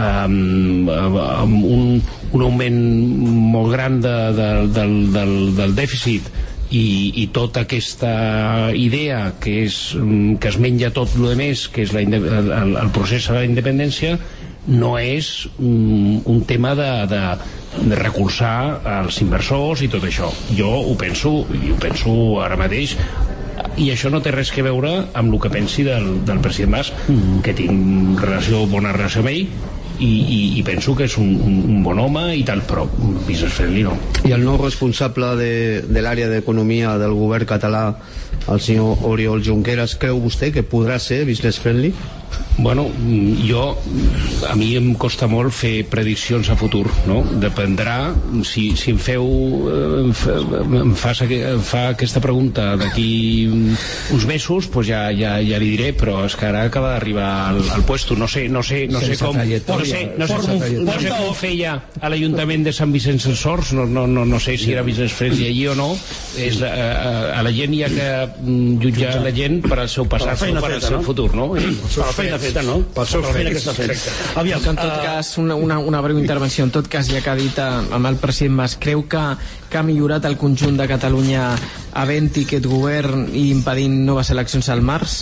mm. amb un, un augment molt gran de, de, del, del, del dèficit i, i tota aquesta idea que, és, que es menja tot el més, que és la, el, el procés de la independència, no és un, un tema de, de, de recolzar els inversors i tot això. Jo ho penso, i ho penso ara mateix, i això no té res que veure amb el que pensi del, del president Mas, mm. que tinc relació, bona relació amb ell, i, i, i penso que és un, un, un bon home i tal, però business friendly no. I el nou responsable de, de l'àrea d'economia del govern català, el senyor Oriol Junqueras, creu vostè que podrà ser business friendly? Bueno, jo, a mi em costa molt fer prediccions a futur, no? Dependrà, si, si em feu, em fa, em fa, em fa aquesta pregunta d'aquí uns mesos, pues ja, ja, ja li diré, però és que ara acaba d'arribar al, al puesto, no sé, no sé, no sé com, no sé, no sé com, no sé com feia a l'Ajuntament de Sant Vicenç dels Horts, no, no, no, no sé si era Vicenç Fresi allí o no, és, a, a, a la gent hi ha que jutjar la gent per al seu passat o per al seu futur, no? Per la feina feta, no? Pel seu fet. Aviam, en tot cas, una, una, una breu intervenció. En tot cas, ja que ha dit amb el president Mas, creu que, que ha millorat el conjunt de Catalunya havent-hi aquest govern i impedint noves eleccions al març?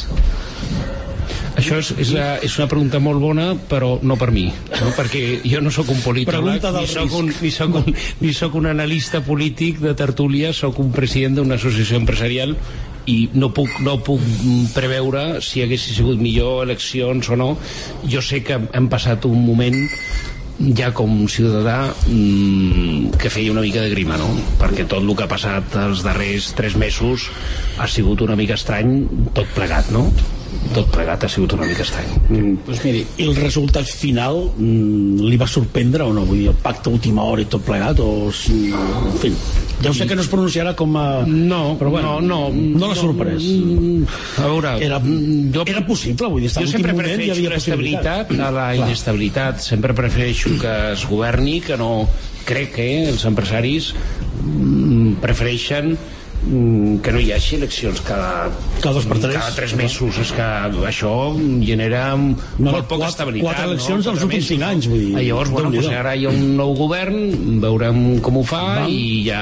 Això és, és, la, és una pregunta molt bona, però no per mi, no? Perquè jo no sóc un politòleg, ni sóc un, ni, sóc un, ni sóc un analista polític de tertúlia, sóc un president d'una associació empresarial i no puc, no puc preveure si haguessin sigut millor eleccions o no. Jo sé que hem passat un moment ja com ciutadà mmm, que feia una mica de grima, no? Perquè tot el que ha passat els darrers tres mesos ha sigut una mica estrany, tot plegat, no? Tot plegat ha sigut una mica estrany. Mm. Pues miri, el resultat final mm, li va sorprendre o no? Vull dir, el pacte a última hora i tot plegat, o en fi, ja ho sé que no es pronunciarà com a... No, però bueno, no, no, no l'ha sorprès. No, a veure, era, jo, era possible, vull dir, jo sempre prefereixo l'estabilitat a la inestabilitat, sempre prefereixo que es governi, que no... Crec que els empresaris mm, prefereixen que no hi hagi eleccions cada, cada, dos per tres. cada tres mesos. És que això genera no, molt poca quatre, estabilitat. Quatre eleccions no? als últims cinc anys, vull dir. Ah, llavors, bueno, pues ara hi ha un nou govern, veurem com ho fa Vam. i ja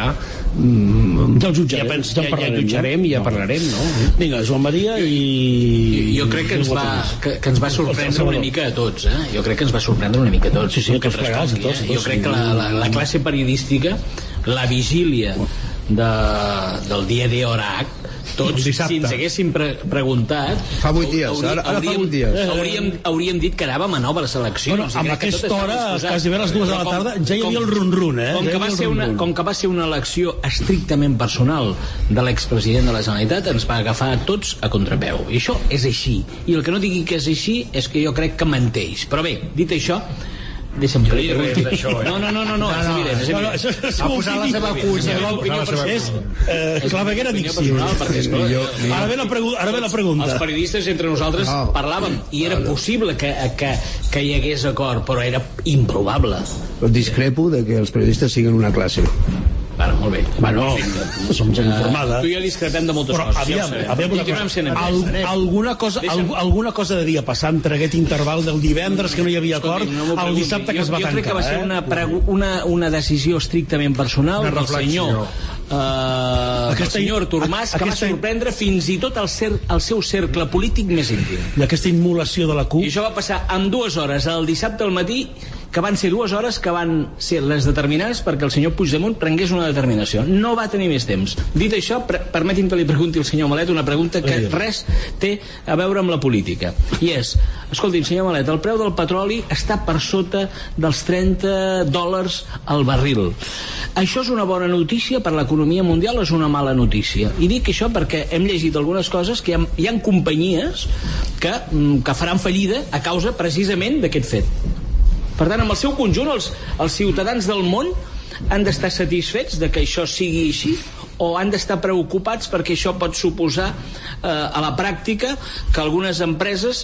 ja el jutjarem, ja, pens, ja, ja, ja jutjarem i ja no. parlarem, no? Vinga, Joan Maria i... Jo crec que ens va, que, que ens va sorprendre una mica a tots, eh? Jo crec que ens va sorprendre una mica a tots. Sí, sí, tots plegats, tots, tots. Jo crec que la, la, la classe periodística, la vigília de, del dia de hora H, tots, si ens haguéssim pre preguntat fa vuit dies, hauríem, ara, ara hauríem, fa vuit dies hauríem, hauríem dit que anàvem a noves eleccions. Bueno, amb aquesta hora, quasi bé a les dues de la tarda, ja hi havia el run-run, eh? Com que, va ser una, com que va ser una elecció estrictament personal de l'expresident de la Generalitat, ens va agafar a tots a contrapeu. I això és així. I el que no digui que és així és que jo crec que menteix. Però bé, dit això, deixa'm dir res d'això, eh? No, no, no, no, no, és evident, és evident. No, no, això és ha posat la seva cunya. És eh, claveguera dicció. Ara ve la pregunta. Ara ve la pregunta. Els periodistes entre nosaltres no. parlàvem i era possible que, que, que hi hagués acord, però era improbable. Discrepo de que els periodistes siguin una classe. Bueno, molt bé. Bueno, som gent informada. Tu i jo discrepem de moltes però, coses. Aviam, ja aviam, aviam, al, alguna, cosa, al, alguna cosa devia passar entre aquest interval del divendres que no hi havia acord no al dissabte que es va jo, jo tancar. Jo crec que va ser eh? una, una, una decisió estrictament personal del senyor Uh, el senyor Artur Mas, que aquesta... va sorprendre fins i tot el, cer el seu cercle polític més íntim. I aquesta immolació de la CUP. I això va passar en dues hores, el dissabte al matí, que van ser dues hores que van ser les determinants perquè el senyor Puigdemont prengués una determinació. No va tenir més temps. Dit això, permeti'm que li pregunti al senyor Malet una pregunta que res té a veure amb la política. I és, escolti'm, senyor Malet, el preu del petroli està per sota dels trenta dòlars al barril. Això és una bona notícia per l'economia mundial o és una mala notícia? I dic això perquè hem llegit algunes coses que hi ha, hi ha companyies que, que faran fallida a causa precisament d'aquest fet. Per tant, amb el seu conjunt, els, els ciutadans del món han d'estar satisfets de que això sigui així o han d'estar preocupats perquè això pot suposar eh, a la pràctica que algunes empreses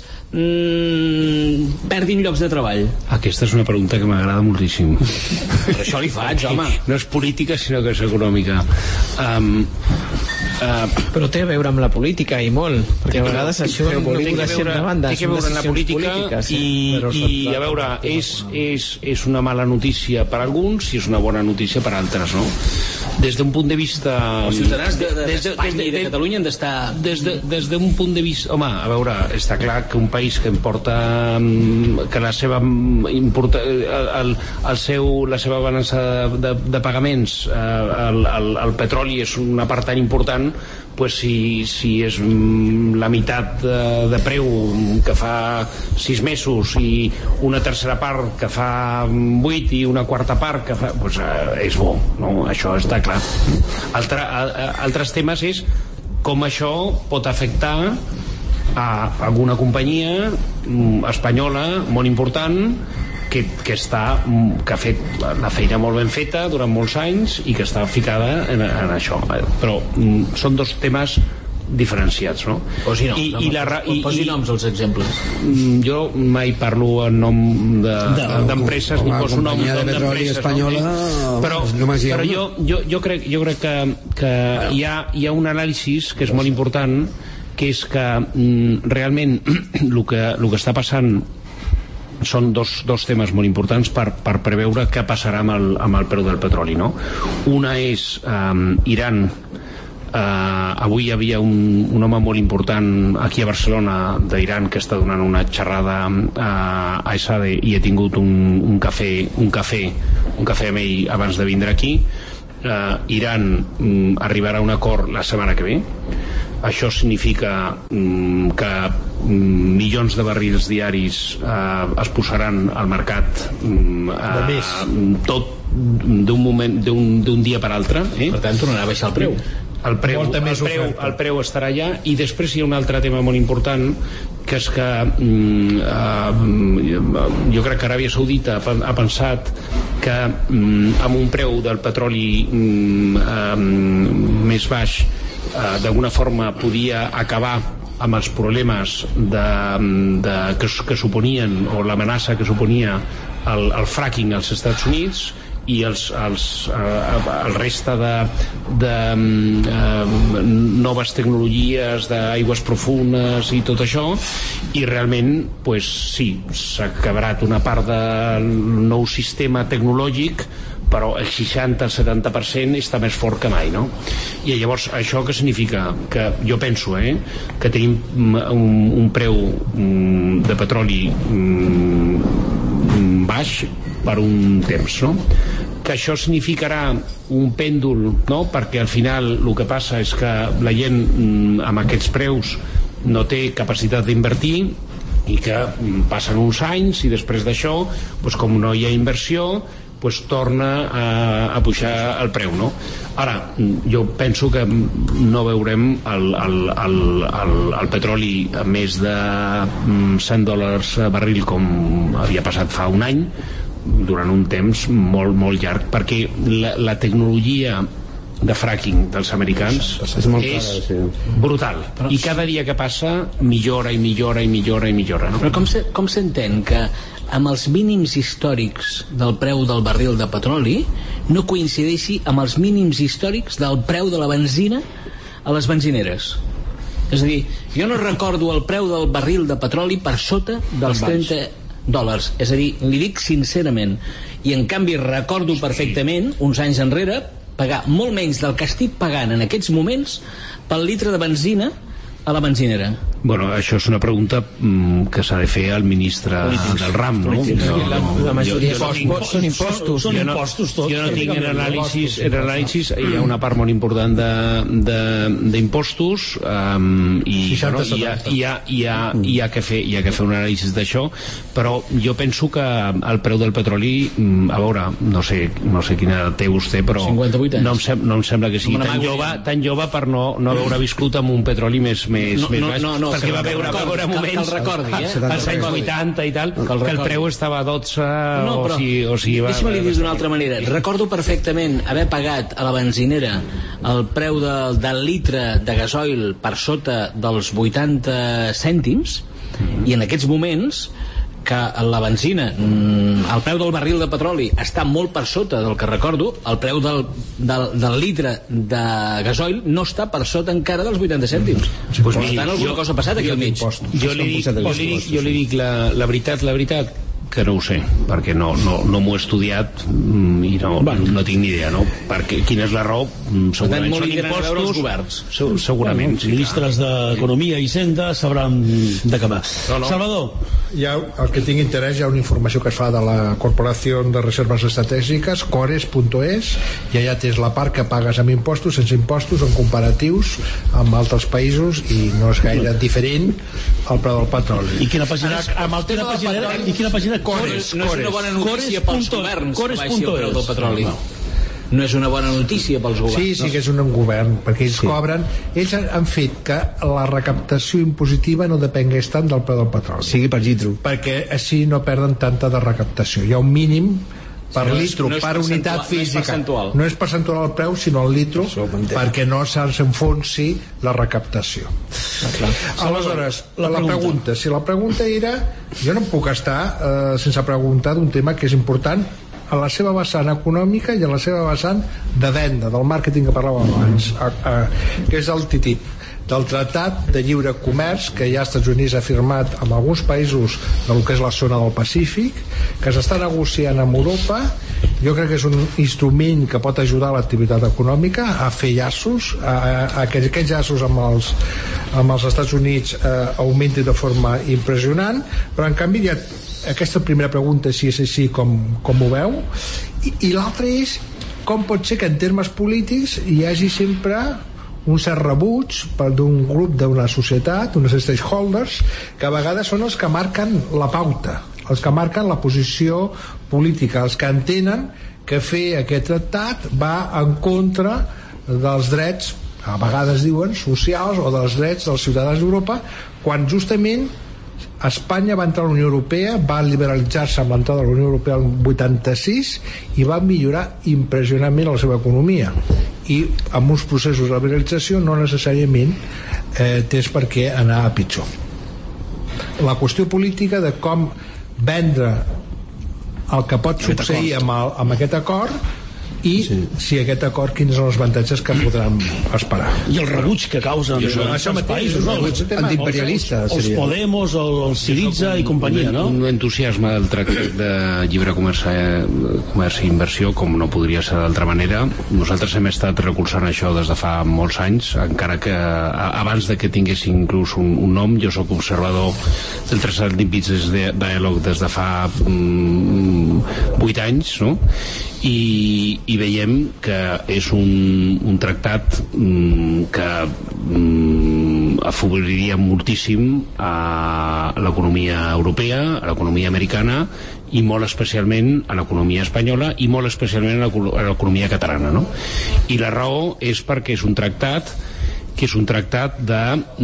mm, perdin llocs de treball? Aquesta és una pregunta que m'agrada moltíssim. Per això li faig, home. No és política, sinó que és econòmica. Um, uh, Però té a veure amb la política i molt, perquè a vegades això no té que veure, té que veure en la política polítiques, i, i a veure, és, és, és una mala notícia per alguns i és una bona notícia per altres, no? Des d'un punt de vista... Els ciutadans d'Espanya de, de, de, de, i de Catalunya han d'estar... Des d'un de, de punt de vista... Home, a veure, està clar que un país que importa... que la seva... Importa, el, el seu, la seva balança de, de, de pagaments, el, el, el petroli és una part tan important, pues si, si és la meitat de, de preu que fa sis mesos i una tercera part que fa vuit i una quarta part que fa... Pues, eh, és bo, no? Això està clar. Altre, a, a, altres temes és com això pot afectar a alguna companyia espanyola molt important que, que, està, que ha fet la feina molt ben feta durant molts anys i que està ficada en, en això. Però són dos temes diferenciats, no? Posi noms, I, i la, i, posi noms als exemples. Jo mai parlo en nom d'empreses de, de, ni poso nom d'empreses espanyola, no? Però, però jo, jo, jo crec, jo crec que, que hi, ha, hi ha un anàlisi que és molt important, que és que mm, realment el que, el que està passant són dos, dos temes molt importants per, per preveure què passarà amb el, amb el preu del petroli, no? Una és um, Iran. Uh, avui hi havia un, un home molt important aquí a Barcelona d'Iran que està donant una xerrada uh, a ESADE i he tingut un, un cafè un cafè un cafè amb ell abans de vindre aquí. uh, Iran um, arribarà a un acord la setmana que ve. Això significa um, que um, milions de barrils diaris uh, es posaran al mercat um, uh, tot d'un moment d'un, d'un dia per altre, eh? Per tant tornarà a baixar el preu. El preu, el, preu, el preu estarà allà. I després hi ha un altre tema molt important, que és que mm, uh, jo crec que Aràbia Saudita ha, ha pensat que mm, amb un preu del petroli mm, uh, més baix uh, d'alguna forma podia acabar amb els problemes de, de, que, que suponien, o l'amenaça que suponia el, el fracking als Estats Units i els, els, eh, el reste de, de eh, noves tecnologies d'aigües profundes i tot això, i realment pues, sí, s'ha quebrat una part del nou sistema tecnològic, però el seixanta al setanta per cent està més fort que mai, no? I llavors això què significa? Que jo penso eh, que tenim un, un preu de petroli baix per un temps, no? Que això significarà un pèndol, no? Perquè al final el que passa és que la gent amb aquests preus no té capacitat d'invertir i que passen uns anys i després d'això, doncs com no hi ha inversió, pues torna a, a pujar el preu, no? Ara, jo penso que no veurem el, el, el, el, el petroli a més de cent dòlars a barril com havia passat fa un any, durant un temps molt, molt llarg, perquè la, la tecnologia de fracking dels americans és, molt és cara, sí. brutal. Però, I cada dia que passa millora i millora i millora i millora, no? Però com, se, com s'entén que amb els mínims històrics del preu del barril de petroli no coincideixi amb els mínims històrics del preu de la benzina a les benzineres? És a dir, jo no recordo el preu del barril de petroli per sota dels trenta dòlars, és a dir, li dic sincerament, i en canvi recordo perfectament uns anys enrere pagar molt menys del que estic pagant en aquests moments pel litre de benzina a la benzinera. Bueno, això és una pregunta mm, que s'ha de fer al ministre Polítics. del RAM, no? no la, la majoria jo, jo no tinc, són impostos. Són jo no, impostos tots. Jo no tinc en anàlisis, en anàlisis hi ha una part molt important d'impostos um, i bueno, hi, ha, hi, ha, hi, ha, hi, ha que fer, hi ha que fer un anàlisi d'això, però jo penso que el preu del petroli, a veure, no sé, no sé quina té vostè, però cinquanta-vuit anys. No, em sem, no em sembla que sigui tan jove, tan jove per no, no haver viscut amb un petroli més, més, no, més no, baix. No, no, perquè va veure, va veure moments que el recordi, eh? als anys vuitanta i tal, que, que el preu estava a dotze no, però, o si, o si va... Deixa'm li dir d'una altra manera. Recordo perfectament haver pagat a la benzinera el preu de, del litre de gasoil per sota dels vuitanta cèntims mm-hmm. i en aquests moments que la benzina, el preu del barril de petroli està molt per sota del que recordo, el preu del, del, del litre de gasoil no està per sota encara dels vuitanta cèntims. Sí, pues per tant, alguna cosa ha passat aquí al mig. Jo li dic, jo li dic, jo li dic la, la veritat, la veritat, que no ho sé, perquè no, no, no m'ho he estudiat i no, bueno. no tinc ni idea, no? Perquè quina és la raó? Segurament són impostos, governs. Segurament. Els ministres d'Economia i Hisenda sabran d'acabar. No, no. Salvador. Hi ha, el que tinc interès, hi ha una informació que es fa de la Corporació de Reserves Estratègiques, cores punt es, i allà tens la part que pagues amb impostos, sense impostos, en comparatius amb altres països, i no és gaire diferent el preu del petroli. I quina pàgina? Amb el tema del petroli, i quina pàgina? Cores, no és una bona notícia pels governs que baixi el preu del petroli. no és una bona notícia pels governs. Sí, sí que és un govern, perquè ells sí. cobren, ells han fet que la recaptació impositiva no depengués tant del preu del petroli. Sigui per litro. Perquè així no perden tanta de recaptació. Hi ha un mínim per no litro, no per unitat física. No és, no és percentual el preu, sinó el litro, perquè no s'enfonsi la recaptació. Ah, aleshores, la, la pregunta si la pregunta era, jo no em puc estar eh, sense preguntar d'un tema que és important a la seva vessant econòmica i a la seva vessant de venda, del màrqueting que parlàvem abans, a, a, que és el T T I P, del Tractat de Lliure Comerç que ja els Estats Units ha firmat amb alguns països del que és la zona del Pacífic, que s'està negociant amb Europa. Jo crec que és un instrument que pot ajudar l'activitat econòmica a fer llaços, a, a, a que aquests llaços amb els, amb els Estats Units eh, augmentin de forma impressionant, però en canvi hi ha aquesta primera pregunta, si és així com, com ho veu, i, i l'altra és com pot ser que en termes polítics hi hagi sempre un cert rebuig d'un grup d'una societat, uns stakeholders, que a vegades són els que marquen la pauta, els que marquen la posició política, els que entenen que fer aquest tractat va en contra dels drets, a vegades diuen, socials o dels drets dels ciutadans d'Europa, quan justament Espanya va entrar a la Unió Europea, va liberalitzar-se amb l'entrada de la Unió Europea el vuitanta-sis i va millorar impressionantment la seva economia, i amb uns processos de liberalització no necessàriament eh, tens per què anar a pitjor. La qüestió política de com vendre el que pot succeir amb, el, amb aquest acord i sí. si aquest acord, quins són els avantatges que podran esperar. I el rebuig que causa en els països, no? Antiimperialista els, els Podemos, el, el Syriza i companyia, no? Un entusiasme del tractat de lliure comerç, comerç i inversió, com no podria ser d'altra manera. Nosaltres hem estat recolzant això des de fa molts anys, encara que abans de que tingués inclús un, un nom. Jo soc observador del Transatlantic Business Dialogue des de fa mm, vuit anys, no? I, i veiem que és un, un tractat mm, que mm, afavoriria moltíssim a l'economia europea, a l'economia americana i molt especialment a l'economia espanyola i molt especialment a l'economia catalana, no? I la raó és perquè és un tractat que és un tractat de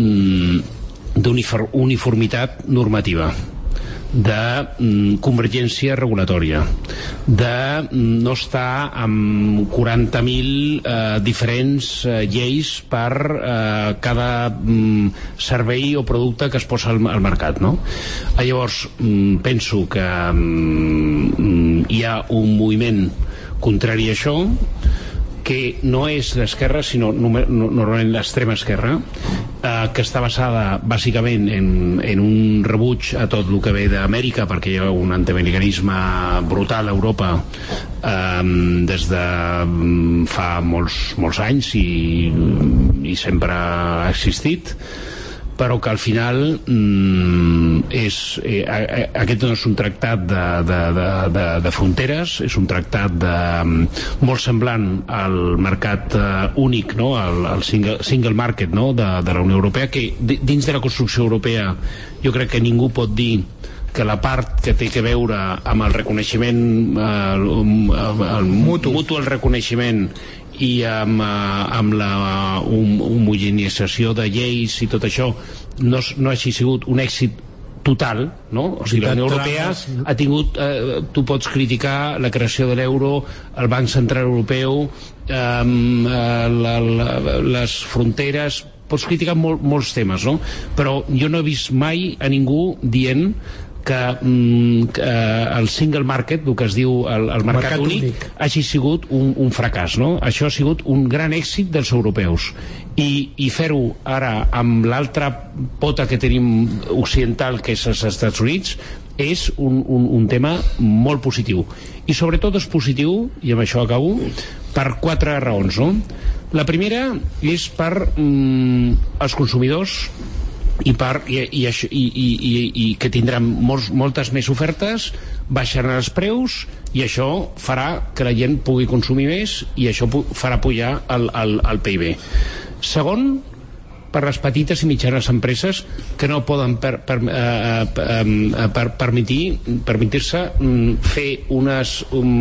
mm, d'uniformitat normativa, de mm, convergència regulatòria, de mm, no estar amb quaranta mil eh, diferents eh, lleis per eh, cada mm, servei o producte que es posa al, al mercat, no? Eh, llavors mm, penso que mm, hi ha un moviment contrari a això, que no és l'esquerra, sinó normalment l'extrema esquerra, eh, que està basada bàsicament en, en un rebuig a tot el que ve d'Amèrica, perquè hi ha un antiamericanisme brutal a Europa eh, des de fa molts, molts anys i, i sempre ha existit, però que al final mm, és, eh, aquest no és un tractat de, de, de, de, de fronteres, és un tractat de, molt semblant al mercat eh, únic, no? al, al single, single market, no? de, de la Unió Europea, que dins de la construcció europea jo crec que ningú pot dir que la part que té que veure amb el reconeixement eh, el, el, el mutu. mutu el reconeixement i amb, amb la um, homogeneïtzació de lleis i tot això no, no hagi sigut un èxit total, no? O sigui, la Unió Europea ha tingut, eh, tu pots criticar la creació de l'euro, el Banc Central Europeu, eh, la, la, les fronteres, pots criticar mol, molts temes, no? Però jo no he vist mai a ningú dient que, mm, que el single market, el que es diu el, el mercat, mercat únic, únic, hagi sigut un, un fracàs, no? Això ha sigut un gran èxit dels europeus. I, i fer-ho ara amb l'altra pota que tenim occidental, que és els Estats Units, és un, un, un tema molt positiu. I sobretot és positiu, i amb això acabo, per quatre raons, no? La primera és per mm, els consumidors i, per, i, i, i, i, i, i que tindran molts, moltes més ofertes, baixaran els preus i això farà que la gent pugui consumir més i això farà pujar el, el, el P I B. Segon, per les petites i mitjanes empreses que no poden per, per, eh, eh, per, permitir permetir-se fer unes, um,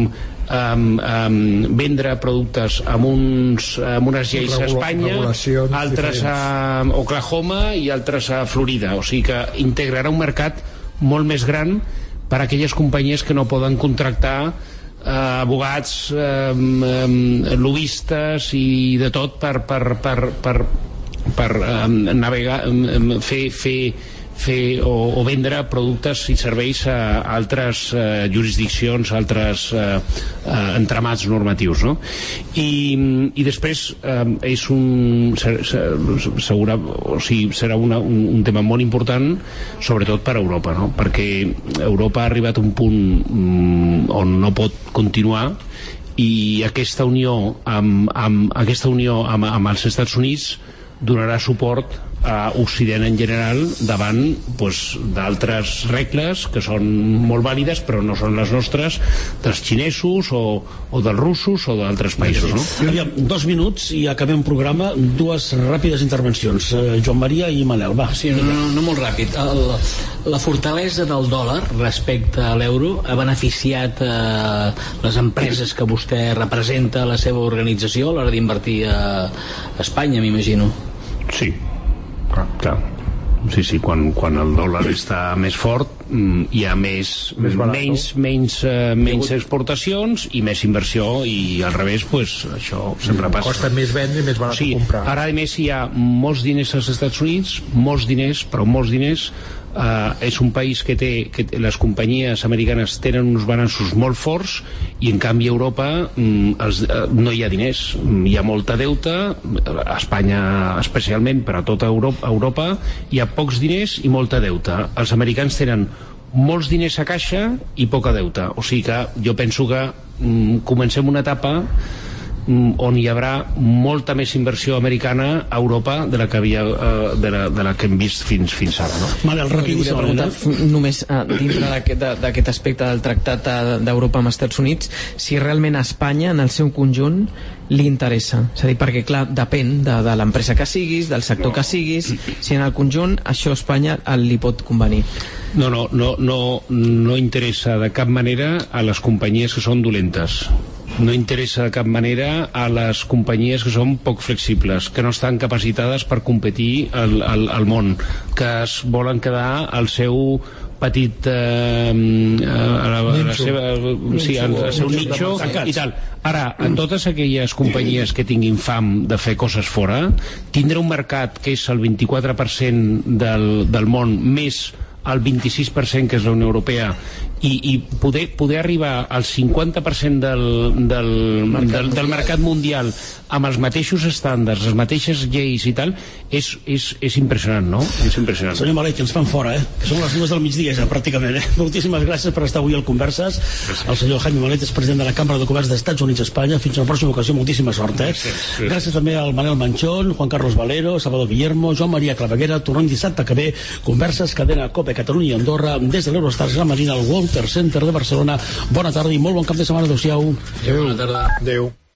Um, um, vendre productes amb, uns, amb unes lleis a Espanya, altres a Oklahoma i altres a Florida, o sigui que integrarà un mercat molt més gran per a aquelles companyies que no poden contractar uh, abogats, um, um, lobistes i de tot per, per, per, per, per um, navegar, um, fer, fer fer o, o vendre productes i serveis a altres eh, jurisdiccions, a altres eh, eh, entramats normatius, no? I, i després eh, és un ser, ser, segura, o sigui, serà una, un, un tema molt important, sobretot per a Europa, no? Perquè Europa ha arribat a un punt mm, on no pot continuar, i aquesta unió amb, amb, aquesta unió amb, amb els Estats Units donarà suport a Occident en general davant pues, d'altres regles que són molt vàlides però no són les nostres, dels xinesos o, o dels russos o d'altres països, no? Aviam, dos minuts i acabem programa, dues ràpides intervencions, eh, Joan Maria i Manel, va. Sí, no, no, no molt ràpid. El, la fortalesa del dòlar respecte a l'euro ha beneficiat eh, les empreses que vostè representa a la seva organització a l'hora d'invertir a Espanya, m'imagino. Sí, clar. Sí, sí, quan, quan el dòlar està més fort hi ha més, més menys, menys, uh, menys exportacions i més inversió, i al revés pues, això sempre passa. Costa més vendre i més barat sí, comprar. Ara a més hi ha molts diners als Estats Units, molts diners, però molts diners. Uh, és un país que té, que les companyies americanes tenen uns balanços molt forts, i en canvi a Europa mm, els, uh, no hi ha diners, hi ha molta deute, a Espanya especialment, però a tota Europa, Europa hi ha pocs diners i molta deute. Els americans tenen molts diners a caixa i poca deute, o sigui que jo penso que mm, comencem una etapa on hi haurà molta més inversió americana a Europa de la que, havia, uh, de la, de la que hem vist fins, fins ara, no? Manel, rapidíssim, només uh, dintre d'aquest aspecte del tractat d'Europa amb els Estats Units, si realment a Espanya, en el seu conjunt, li interessa. És a dir, perquè clar, depèn de, de l'empresa que siguis, del sector que siguis, si en el conjunt això a Espanya li pot convenir. No, no, no, no, no interessa de cap manera a les companyies que són dolentes. No interessa de cap manera a les companyies que són poc flexibles, que no estan capacitades per competir al, al, al món, que es volen quedar al seu petit eh, a la, a la seva, sí, al, al seu nicho i tal. Ara, en totes aquelles companyies que tinguin fam de fer coses fora, tindrà un mercat que és el vint-i-quatre per cent del, del món, més el vint-i-sis per cent que és la Unió Europea, i, i poder, poder arribar al cinquanta per cent del, del, mercat del, del mercat mundial amb els mateixos estàndards, les mateixes lleis i tal, és, és, és impressionant, no? És impressionant. Senyor Malet, que ens fan fora, eh? Que són les dues del migdia ja, pràcticament, eh? Moltíssimes gràcies per estar avui al Converses. Gràcies. El senyor Jaime Malet és president de la Cambra de Comerç dels Estats Units Espanya. Fins a la pròxima ocasió, moltíssima sort, eh? Gràcies, gràcies. Gràcies també al Manel Manchón, Juan Carlos Valero, Salvador Guillermo, Joan Maria Claveguera. Tornem dissabte que ve, Converses, cadena COPE Catalunya i Andorra, des de l'Eurostars La Marina, al Walter Center de Barcelona. Bona tarda i molt bon cap de setmana. Adéu-siau. Adéu. Bona tarda. Adéu.